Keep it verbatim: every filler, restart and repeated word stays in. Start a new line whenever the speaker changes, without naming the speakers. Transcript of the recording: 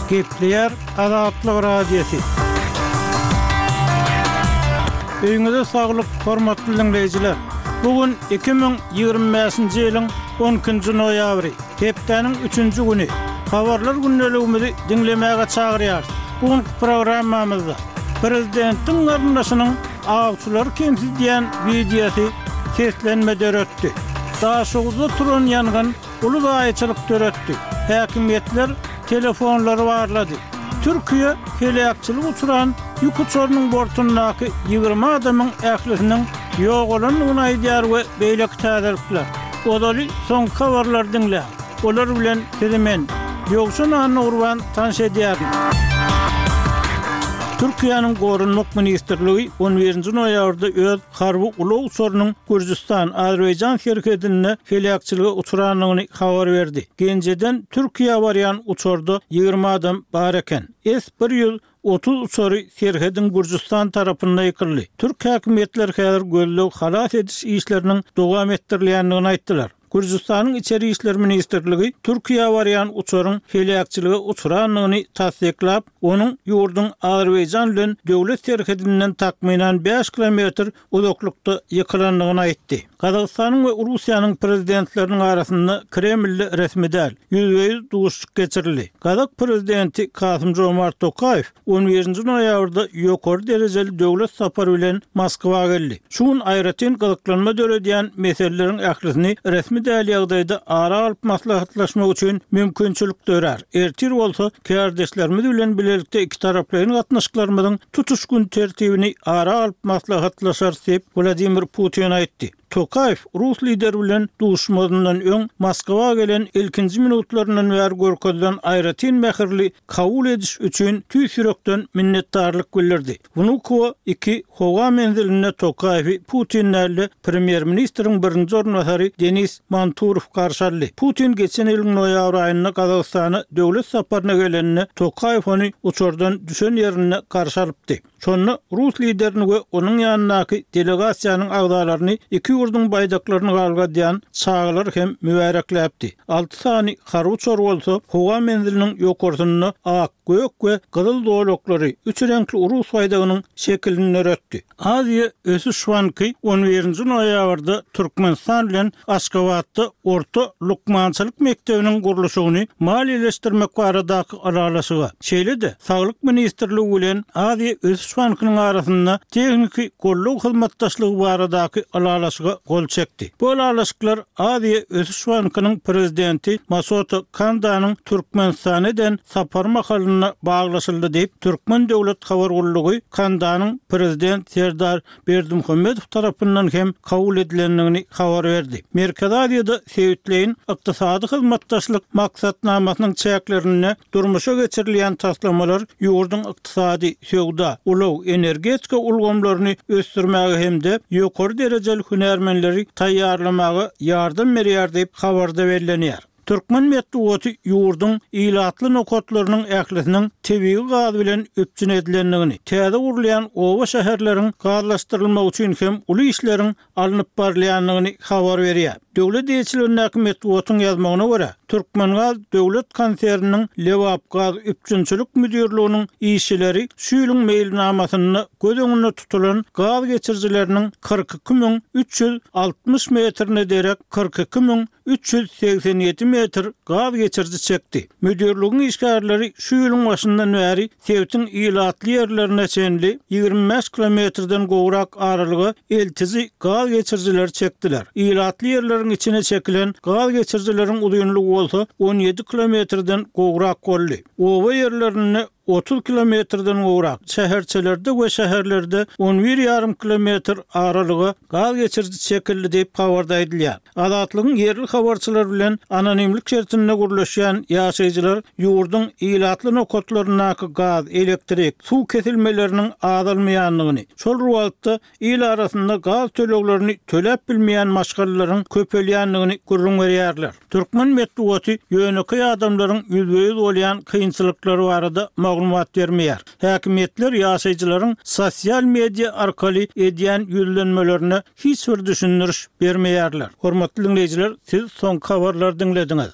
Gepleyer Azatlyk Radiosu. Öňüňizde saglyk, hormatly dinleyijiler. Bugün iki bin ýygrimi beşinji ýylyň on ikinji noýabry, hepdeniň üçünji güni. Habarlar günneligimizi dinlemäge çagyrýar. Bugün programmamyzda Prezidentiň garyndaşynyň awçylar kemsiz diýen videosy seslenme döretdi. Daşugda turan ýangan uly gaýçylyk döretdi. Häkimetler telefonlary barlady. Türkiýe helakçylyk uçuran ýük uçurynyň bortundaky ýygrimi adamyň ählisiniň ýok bolan unaýdýar we beýleki täzelikler. Odaly soň habarlar dinle. Olar bilen tezemen ýoksun anyny urban tanş edýär. Türkiýanyň Gorunmak Ministrligi on birinji noýabrda öz harby ulug uçurynyň Gürjistan, Azerbaýjan şerketine helakçylyga uçuranyny habar berdi. Genceden Türkiýe barýan uçurda ýygrimi adam bar eken. S bir ýüz otuz uçury şerketin Gürjistan tarapynda ýykyldy. Türk häkimetleri häzir gözleg halas ediş işleriniň dowam etdirilýändigini aýtdylar. Gürjistanyň içeri işler ministrligi Türkiýe barýan uçuryň helakçylyga uçuranyny tasdiklap, onuň ýurdun Azerbaýjan bilen döwlet şerketinden takminan beş kilometr uzaklykda ýykylandygyny aýtdy. Kazakstanyň we Russiýanyň prezidentleriniň arasynda Kremlli resmi däl ýüzde ýüz duşuk geçirildi. Kazak prezidenti Kasym-Jomart Tokayew on birinji noýabrda ýokary derejeli döwlet sapary bilen Moskwaga geldi. Şuň aýratyn gazaklanma döredýän meseleleriň ählisini resmi däl ýagdaýda ara alyp maslahatlaşmak üçin mümkinçilik dörer. Ertir bolsa kardeşlerimiz bilen bilelikde iki taraplaryň gatnaşyklarynyň tutuşgun tertibini ara alyp maslahatlaşar diýip Vladimir Putin aýtdy. Tokayew Rus lideri bilen duşmandan öň Moskwaga gelen ilkinji minutlarynyň bäri görkezden aýratyn mähirli kabul ediş üçin tüýsürekden minnetdarlyk bildirdi. Bunu ko iki howa menziline Tokayew Putin näle premier ministriň birinji ornatary Denis Manturow garşaldy. Putin geçen ýylyň noýabr aýynda Kazakstana döwlet saparyna gelenine Tokayew ony uçurdan düşen ýerine garşalypdy. Şonu Rus liderini we onuň ýanynaky delegasiýanyň agdalaryny iki ýurdun baýdaklaryny galgadýan çağlar hem mübarekläpdi. Alty sany harby uçur bolsa, howa menziliniň ýokarsyny ak, gök we gyzyl dolaklary üç renkli urus baýdagynyň şekilini öretdi. Aziýa Ösüşwanky on birinji noýabrda Türkmenistan bilen Aşgabatda orta lukmançylyk mektebiniň gurulşyny maliýeleşdirmek baradaky aralaşyga şeýle-de Saglyk ministrligi bilen Aziýa Ösüşwankynyň arasynda tehnik golluk hyzmatdaşlygy baradaky aralaşyga gol çekdi. Bu aralaşyklar Aziýa Ösüşwankynyň prezidenti Masota Kandanyň Türkmenistanyň sapar mahalyna baglaşyldy diýip Türkmen döwlet habar gurulugy Kandanyň prezident Serdar Berdimuhammedow tarapyndan hem kabul edilendigini habar berdi. Merkez Aziýada sewitleýin ykdysady hyzmatdaşlyk maksatnamasynyň çäklerini durmuşa geçirilýän taslamalar ýurdun ykdysady, sowda, ulug, energetika ulgamlaryny ösdürmäge hemde ýokary derejeli hünärmenleri taýýarlamagy ýardam berýär diýip habarda berilýär. Türkmen medeniýeti ýurdun ilatly nokatlarynyň ählisiniň tebii gaz bilen öpçün edilendigini, täze gurulýan owa şäherleriň gazlaşdyrylmagy üçin hem uly işleriň alınıp barylýandygyny habar berýär. Döwlet ýetkiçileriniň medeniýetiň ýazmagyna görä, Türkmengaz döwlet konserniniň Lewap gaz öpçünçilik müdirliginiň işçileri şu ýylyň meýilnamasyny göz öňünde tutulan gaz geçirjileriniň kırk iki bin üç ýüz altmış metrine derek kırk iki bin üç ýüz seksen ýedi metr gaz geçirji çekdi. Müdirligiň işgärleri şu ýylyň başyndan bäri sewitiň ilatly ýerlerine çenli ýygrimi beş kilometrden gowrak aralygy eltizi gaz geçirjiler çekdiler. Ilatly ýerleriň içine çekilen gaz geçirjileriň uzunlygy bolsa on ýedi kilometrden gowrak boldy. Owa ýerlerini otuz kilometrden gowrak, şäherçelerde we şäherlerde on bir ýarym kilometr aralygy gaz geçirji çekildi diýip habarda edilýär. Azatlygyň ýerli habarçylar bilen anonimlik şertinde gurulýan ýaşaýjylar ýurdun ilatly nokatlaryna gaz, elektrik, suw kesilmeleriniň azalmaýanlygyny, şol wagtda il arasynda gaz töleglerini töläp bilmeýän maşgallalaryň köpelýänligini görüň berýärler. Türkmen medeniýeti ýöneky adamlaryň ýüzde ýüz bolýan kynçylyklary barada maglumat bermeýär. Häkimetler ýaşaýjylaryň sosial media arkaly edýän ýüzlenmelerini hiç bir düşündiriş bermeýärler. Hormatly dinleýijiler, siz soň habarlar dinlediňiz.